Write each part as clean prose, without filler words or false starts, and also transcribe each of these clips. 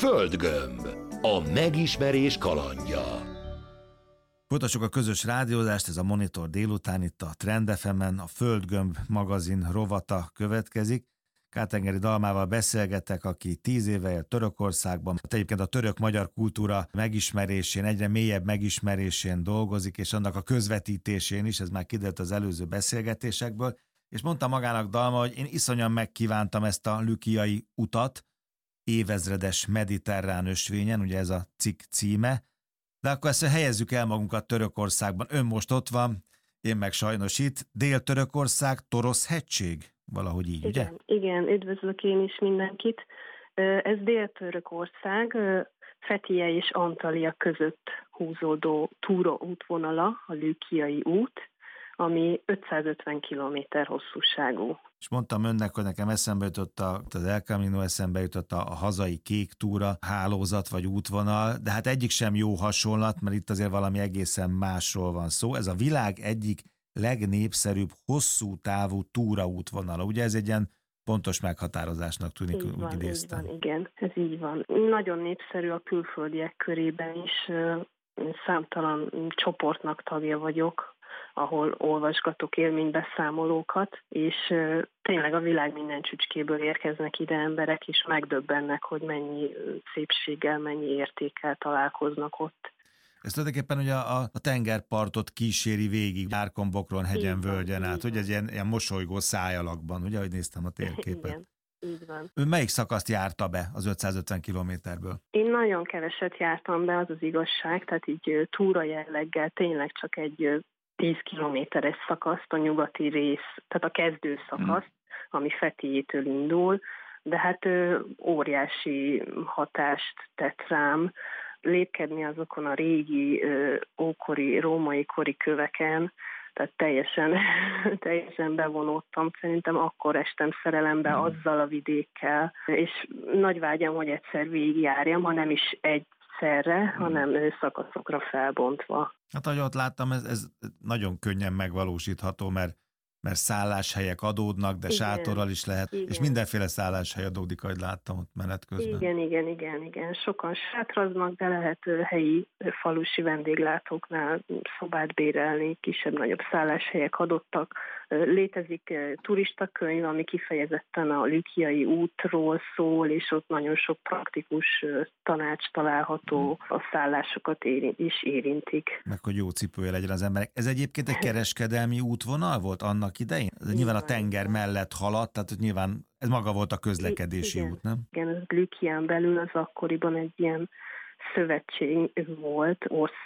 Földgömb. A megismerés kalandja. Folytassuk a közös rádiózást, ez a Monitor délután itt a Trend FM-en, a Földgömb magazin rovata következik. Kártengeri Dalmával beszélgetek, aki 10 éve él Törökországban. Egyébként a török-magyar kultúra megismerésén, egyre mélyebb megismerésén dolgozik, és annak a közvetítésén is, ez már kiderült az előző beszélgetésekből. És mondta magának Dalma, hogy én iszonyan megkívántam ezt a lükiai utat, évezredes mediterrán ösvényen, ugye ez a cikk címe, de akkor ezt helyezzük el magunkat Törökországban. Ön most ott van, én meg sajnos itt. Dél-Törökország, Torosz-hegység? Valahogy így, ugye? Igen, üdvözlök én is mindenkit. Ez Dél-Törökország, Fethiye és Antalya között húzódó túraútvonala, a Lükiai út, ami 550 kilométer hosszúságú. És mondtam önnek, hogy nekem eszembe jutott az El Camino, eszembe jutott a hazai kék túra hálózat vagy útvonal, de hát egyik sem jó hasonlat, mert itt azért valami egészen másról van szó. Ez a világ egyik legnépszerűbb hosszú távú túraútvonala. Ugye ez egy ilyen pontos meghatározásnak tűnik, úgy idéztem. Így van, igen, ez így van. Nagyon népszerű a külföldiek körében is, számtalan csoportnak tagja vagyok, ahol olvasgatok élménybeszámolókat, és tényleg a világ minden csücskéből érkeznek ide emberek, és megdöbbennek, hogy mennyi szépséggel, mennyi értékkel találkoznak ott. Ez tulajdonképpen ugye a tengerpartot kíséri végig, Árkombokron, hegyen, völgyen át, ugye ez ilyen mosolygó szájalakban, ugye, ahogy néztem a térképet. Igen, így van. Ön melyik szakaszt járta be az 550 kilométerből? Én nagyon keveset jártam be, az az igazság, tehát így túra jelleggel tényleg csak egy 10 kilométeres szakaszt, a nyugati rész, tehát a kezdő szakaszt, ami Fethiye-től indul, de hát óriási hatást tett rám, lépkedni azokon a régi, ókori, római kori köveken, tehát teljesen bevonódtam, szerintem akkor estem szerelembe azzal a vidékkel, és nagy vágyam, hogy egyszer végigjárjam, ha nem is egyszerre, hanem szakaszokra felbontva. Hát ahogy ott láttam, ez nagyon könnyen megvalósítható, mert szálláshelyek adódnak, de igen, sátorral is lehet, igen. És mindenféle szálláshely adódik, ahogy láttam ott menet közben. Igen. Sokan sátraznak, de lehet helyi falusi vendéglátóknál szobát bérelni, kisebb-nagyobb szálláshelyek adottak. Létezik turistakönyv, ami kifejezetten a Lükiai útról szól, és ott nagyon sok praktikus tanács található, a szállásokat is érintik. Meg hogy jó cipője legyen az emberek. Ez egyébként egy kereskedelmi útvonal volt annak idején? Nyilván a tenger mellett haladt, tehát nyilván ez maga volt a közlekedési út, nem? Igen, az Lükián belül az akkoriban egy ilyen szövetség volt,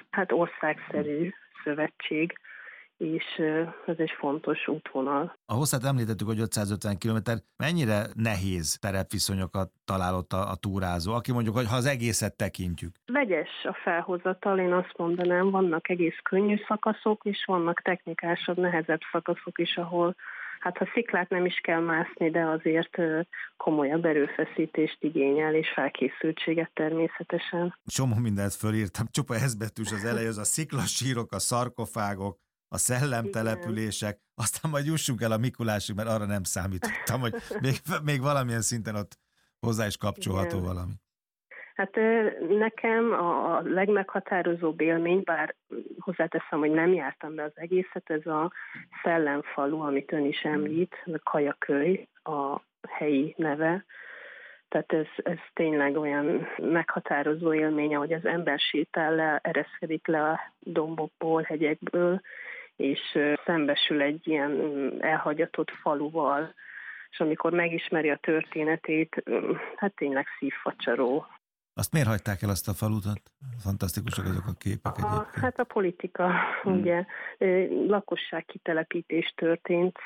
országszerű szövetség, és ez egy fontos útvonal. A hosszát említettük, hogy 550 km, mennyire nehéz terepviszonyokat talál ott a túrázó, aki mondjuk, hogy ha az egészet tekintjük? Vegyes a felhozatal, én azt mondanám, vannak egész könnyű szakaszok, és vannak technikásabb, nehezebb szakaszok is, ahol hát ha sziklát nem is kell mászni, de azért komolyabb erőfeszítést igényel, és felkészültséget természetesen. Csomó mindent fölírtam, csupa S-betűs az elején, az a sziklasírok, a szarkofágok, a szellemtelepülések, aztán majd jussunk el a Mikulásig, mert arra nem számítottam, hogy még valamilyen szinten ott hozzá is kapcsolható igen. valami. Hát nekem a legmeghatározóbb élmény, bár hozzáteszem, hogy nem jártam be az egészet, ez a Szellemfalu, amit ön is említ, a Kajaköly, a helyi neve. Tehát ez tényleg olyan meghatározó élmény, ahogy az ember sétál le, ereszkedik le a dombokból, hegyekből, és szembesül egy ilyen elhagyatott faluval, és amikor megismeri a történetét, hát tényleg szívfacsaró. Azt miért hagyták el azt a falutat? Fantasztikusak azok a képek egyébként. Hát a politika, ugye, lakosságkitelepítés történt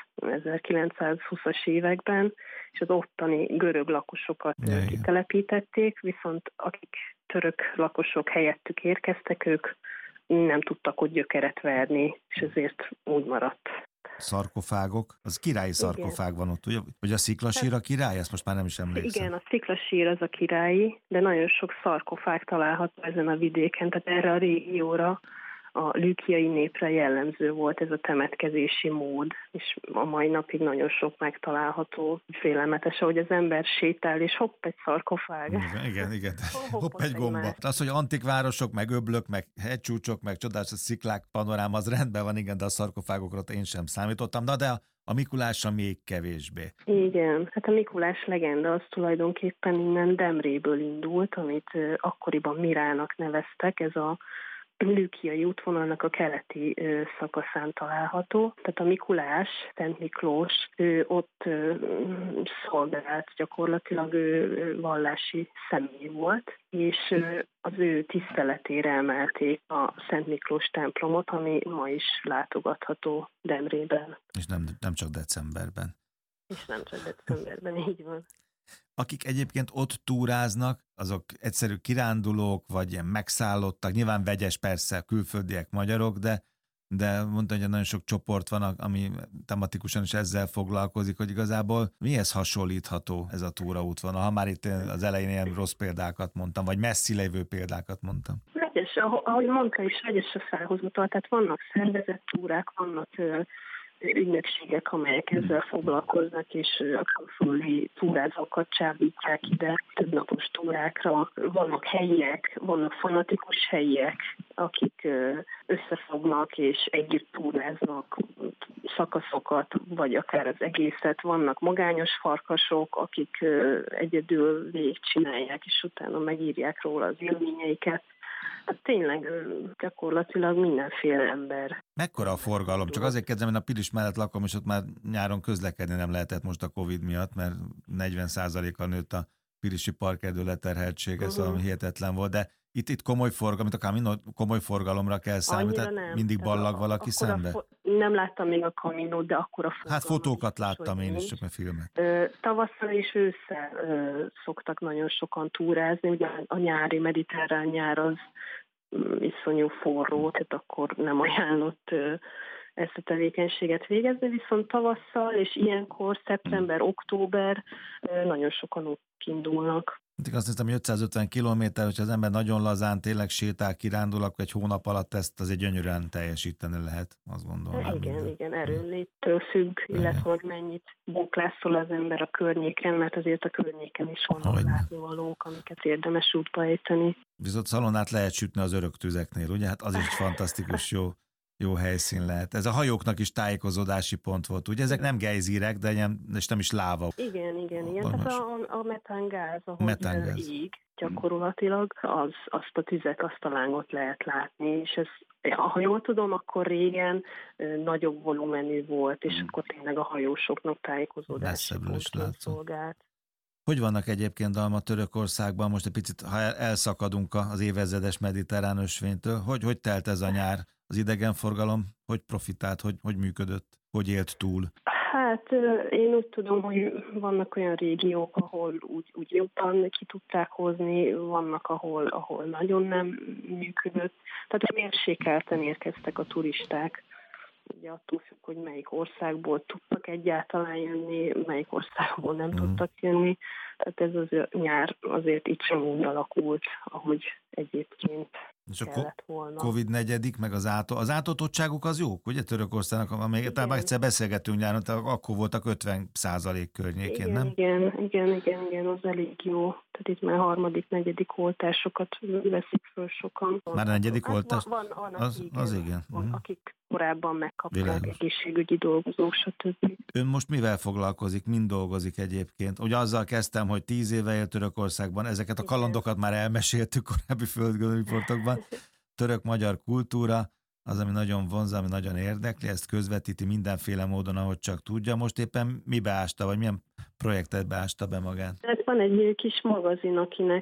1920-as években, és az ottani görög lakosokat kitelepítették, viszont akik török lakosok helyettük érkeztek, ők nem tudtak ott gyökeret verni, és ezért úgy maradt. Szarkofágok, az királyi szarkofág van ott, ugye? Vagy a sziklasír a király? Ezt most már nem is emlékszem. Igen, a sziklasír az a királyi, de nagyon sok szarkofág található ezen a vidéken, tehát erre a régióra a lükiai népre jellemző volt ez a temetkezési mód, és a mai napig nagyon sok megtalálható. Félelmetes, ahogy az ember sétál, és hopp, egy szarkofág. Igen. Hopp, egy gomba. Az, hogy antik városok, meg öblök, meg hegycsúcsok, meg csodás sziklák panoráma, az rendben van, igen, de a szarkofágokra én sem számítottam. Na, de a Mikulásra még kevésbé. Igen, hát a Mikulás legenda az tulajdonképpen innen Demréből indult, amit akkoriban Mirának neveztek, ez a lükiai útvonalnak a keleti szakaszán található. Tehát a Mikulás, Szent Miklós, ő ott szolgált, gyakorlatilag ő vallási személy volt, és az ő tiszteletére emelték a Szent Miklós templomot, ami ma is látogatható Demrében. És nem csak decemberben. És nem csak decemberben, így van. Akik egyébként ott túráznak, azok egyszerű kirándulók, vagy ilyen megszállottak, nyilván vegyes persze, külföldiek, magyarok, de mondta, hogy nagyon sok csoport van, ami tematikusan is ezzel foglalkozik, hogy igazából mihez hasonlítható ez a túraútvonal, ha már itt az elején ilyen rossz példákat mondtam, vagy messzi lévő példákat mondtam. Vegyes, ahogy mondta is, vegyes a felhozatal, tehát vannak szervezett túrák, vannak ügynökségek, amelyek ezzel foglalkoznak, és a külföldi túrázókat csábítják ide többnapos túrákra. Vannak helyiek, vannak fanatikus helyiek, akik összefognak és együtt túráznak szakaszokat, vagy akár az egészet. Vannak magányos farkasok, akik egyedül végigcsinálják, és utána megírják róla az élményeiket. Hát tényleg gyakorlatilag mindenféle ember. Mekkora a forgalom? Csak azért kezdem, én a Pilis mellett lakom, és ott már nyáron közlekedni nem lehetett most a Covid miatt, mert 40%-kal nőtt a pilisi parkerdő leterheltsége, szóval hihetetlen volt, de itt komoly forgalom, mint akár komoly forgalomra kell számítani, tehát mindig ballag valaki szembe? Nem láttam még a Caminót, de akkor a forgalom. Hát fotókat láttam én is, csak a filmet. Tavasszal és ősszel szoktak nagyon sokan túrázni, ugye a nyári mediterrán nyár az iszonyú forró, tehát akkor nem ajánlott ezt a tevékenységet végezni, viszont tavasszal és ilyenkor szeptember, október nagyon sokan ott indulnak. Azt hiszem, hogy 550 kilométer, hogyha az ember nagyon lazán tényleg sétál, kirándul, akkor egy hónap alatt ezt azért gyönyörűen teljesíteni lehet, azt gondolom. Igen, erőnléttől függ, illetve hogy mennyit bóklászol az ember a környéken, mert azért a környéken is vannak látnivalók, amiket érdemes útba ejteni. Viszont szalonnát lehet sütni az örök tüzeknél, ugye? Hát az is fantasztikus jó helyszín lehet. Ez a hajóknak is tájékozódási pont volt, ugye? Ezek nem gejzírek, de és nem is láva. Igen. Tehát a metángáz, ahogy ég gyakorlatilag, azt a tüzet, azt a lángot lehet látni, és ez, ha jól tudom, akkor régen nagyobb volumenű volt, és akkor tényleg a hajósoknak tájékozódási pontként szolgált. Hogy vannak egyébként, Dalma, Törökországban? Most egy picit, ha elszakadunk az évezredes mediterrán ösvénytől, hogy telt ez a nyár? Az idegenforgalom hogy profitált, hogy működött, hogy élt túl? Hát én úgy tudom, hogy vannak olyan régiók, ahol úgy jobban ki tudták hozni, vannak, ahol nagyon nem működött. Tehát mérsékelten érkeztek a turisták. Ugye attól függ, hogy melyik országból tudtak egyáltalán jönni, melyik országból nem tudtak jönni. Tehát ez az nyár azért itt sem úgy alakult, ahogy egyébként kellett volna. Covid negyedik, meg az átoltottságuk az jók, ugye Törökországnak, amelyet talán egyszer beszélgettünk nyáron, akkor voltak 50% környékén, nem? Igen, az elég jó. Tehát itt már harmadik, negyedik oltásokat veszik föl sokan. Már a negyedik oltás? Az igen. Akik korábban megkapták egészségügyi dolgozók, stb. Ön most mivel foglalkozik, mind dolgozik egyébként? Ugye azzal kezdtem, hogy 10 éve él Törökországban, ezeket a kalandokat már elmeséltük korábbi földgömbriportokban. Török-magyar kultúra, az, ami nagyon vonzza, ami nagyon érdekli, ezt közvetíti mindenféle módon, ahogy csak tudja. Most éppen mibe ásta, vagy milyen projektetbe ásta be magát? Hát van egy kis magazin,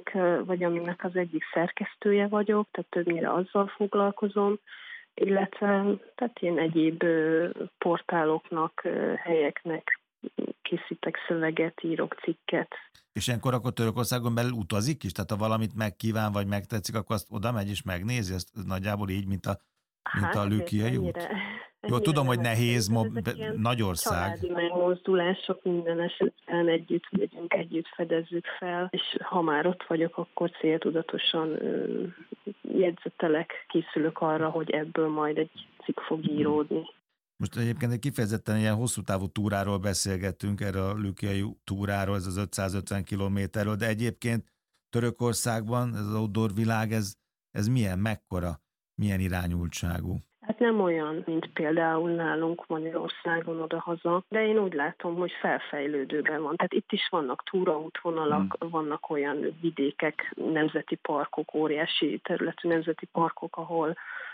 aminek az egyik szerkesztője vagyok, tehát többnyire azzal foglalkozom, illetve tehát én egyéb portáloknak, helyeknek készítek szöveget, írok cikket. És ilyenkor akkor Törökországon belül utazik is? Tehát ha valamit megkíván, vagy megtetszik, akkor azt oda megy és megnézi? Ezt nagyjából így, mint a lükiai út? Jó, tudom, hogy nehéz, nagy ország. Családi megmozdulások, minden esetben együtt megyünk, együtt fedezzük fel, és ha már ott vagyok, akkor céltudatosan jegyzetelek, készülök arra, hogy ebből majd egy cikk fog íródni. Most egyébként egy kifejezetten ilyen hosszú távú túráról beszélgettünk, erre a lükiai túráról, ez az 550 kilométerről, de egyébként Törökországban ez az outdoor világ, ez milyen, mekkora, milyen irányultságú? Hát nem olyan, mint például nálunk Magyarországon odahaza, de én úgy látom, hogy felfejlődőben van. Tehát itt is vannak túraútvonalak, vannak olyan vidékek, nemzeti parkok, óriási területű nemzeti parkok, ahol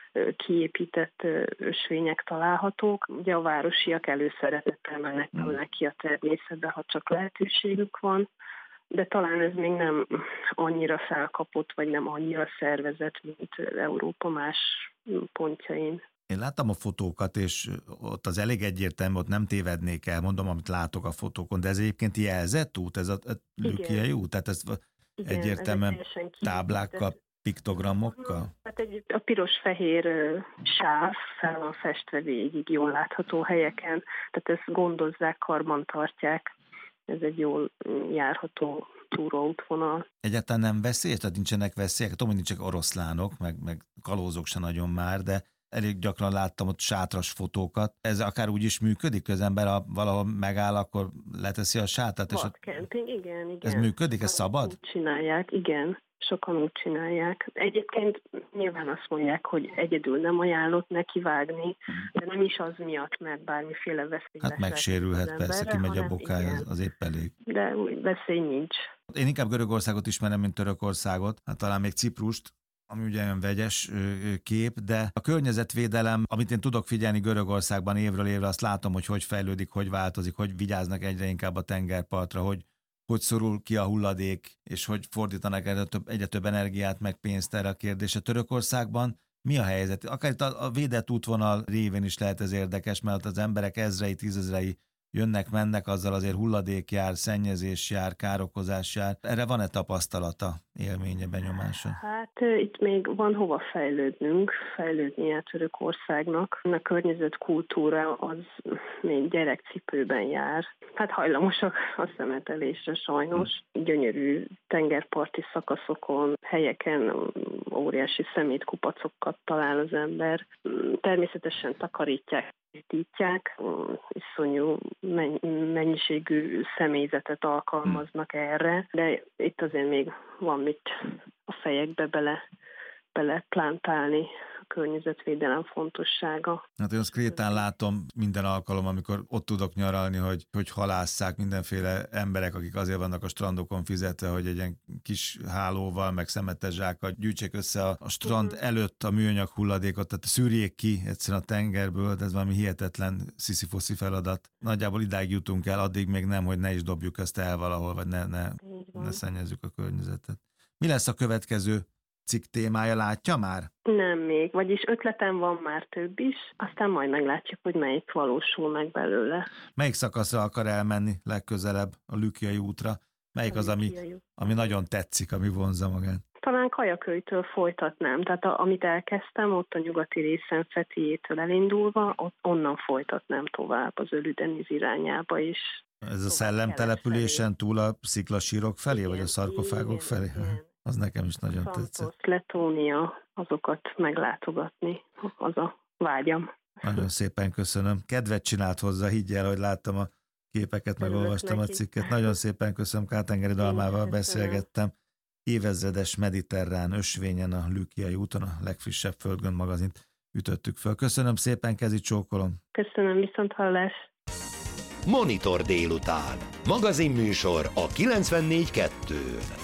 kiépített ösvények találhatók. Ugye a városiak előszeretettel mennek ki a természetbe, ha csak lehetőségük van, de talán ez még nem annyira felkapott, vagy nem annyira szervezett, mint Európa más pontjain. Én láttam a fotókat, és ott az elég egyértelmű, ott nem tévednék el, mondom, amit látok a fotókon, de ez egyébként jelzett út, ez a lükiai út? Tehát ez egyértelműen táblákkal, piktogramokkal? Hát a piros-fehér sáv fel van festve végig jól látható helyeken, tehát ezt gondozzák, karban tartják, ez egy jól járható túraútvonal. Egyáltalán nem veszélyes? Tehát nincsenek veszélyek? Tudom, hogy nincsenek oroszlánok, meg kalózok se nagyon már, de elég gyakran láttam ott sátras fotókat. Ez akár úgy is működik, hogy az ember valahol megáll, akkor leteszi a sátrat? Vadkemping, igen. Ez működik? Ez szabad? Úgy csinálják, igen. Sokan úgy csinálják. Egyébként nyilván azt mondják, hogy egyedül nem ajánlott nekivágni, de nem is az miatt, mert bármiféle veszély. Hát megsérülhet persze, kimegy a bokája, az épp elég. De veszély nincs. Én inkább Görögországot ismerem, mint Törökországot, hát talán még Ciprust, ami ugye olyan vegyes kép, de a környezetvédelem, amit én tudok figyelni Görögországban évről évre, azt látom, hogy fejlődik, hogy változik, hogy vigyáznak egyre inkább a tengerpartra, hogy szorul ki a hulladék, és hogy fordítanak egyre több energiát, meg pénzt erre a kérdésre. Törökországban mi a helyzet? Akár itt a védett útvonal révén is lehet ez érdekes, mert az emberek ezrei, tízezrei jönnek-mennek, azzal azért hulladék jár, szennyezés jár, károkozás jár. Erre van-e tapasztalata, élménye, benyomása? Hát itt még van hova fejlődnie Törökországnak. A környezetkultúra az még gyerekcipőben jár. Hát hajlamosak a szemetelésre sajnos. Gyönyörű tengerparti szakaszokon, helyeken óriási szemétkupacokat talál az ember. Természetesen takarítják, tisztítják, iszonyú mennyiségű személyzetet alkalmaznak erre, de itt azért még van mit a fejekbe bele plántálni, a környezetvédelem fontossága. Hát én azt Krétán látom minden alkalom, amikor ott tudok nyaralni, hogy halásszák mindenféle emberek, akik azért vannak a strandokon fizetve, hogy egy ilyen kis hálóval, meg szemetes zsákkal gyűjtsék össze a strand előtt a műanyag hulladékot, tehát szűrjék ki egyszerűen a tengerből, de ez valami hihetetlen sziszifoszi feladat. Nagyjából idáig jutunk el, addig még nem, hogy ne is dobjuk ezt el valahol, vagy ne szennyezzük a környezetet. Mi lesz a következő cikk témája, látja már? Nem még, vagyis ötletem van már több is, aztán majd meglátjuk, hogy melyik valósul meg belőle. Melyik szakaszra akar elmenni legközelebb a lükiai útra? Melyik az, ami nagyon tetszik, ami vonzza magát? Talán Kajakölytől folytatnám, tehát amit elkezdtem, ott a nyugati részen Fethiétől elindulva, onnan folytatnám tovább az Ölüdeniz irányába is. Ez a szellemtelepülésen túl a sziklasírok felé, igen, vagy a szarkofágok felé? Igen. Az nekem is nagyon tetszett. Letónia, azokat meglátogatni, az a vágyam. Nagyon szépen köszönöm. Kedvet csinált hozzá, higgy el, hogy láttam a képeket, megolvastam a cikket. Nagyon szépen köszönöm, Kátengeri Dalmával beszélgettem. Évezredes mediterrán ösvényen a Lükiai úton, a legfrissebb Földgömb magazint ütöttük föl. Köszönöm szépen, kezi csókolom. Köszönöm, viszonthallás. Monitor délután. Magazinműsor a 94.2-n.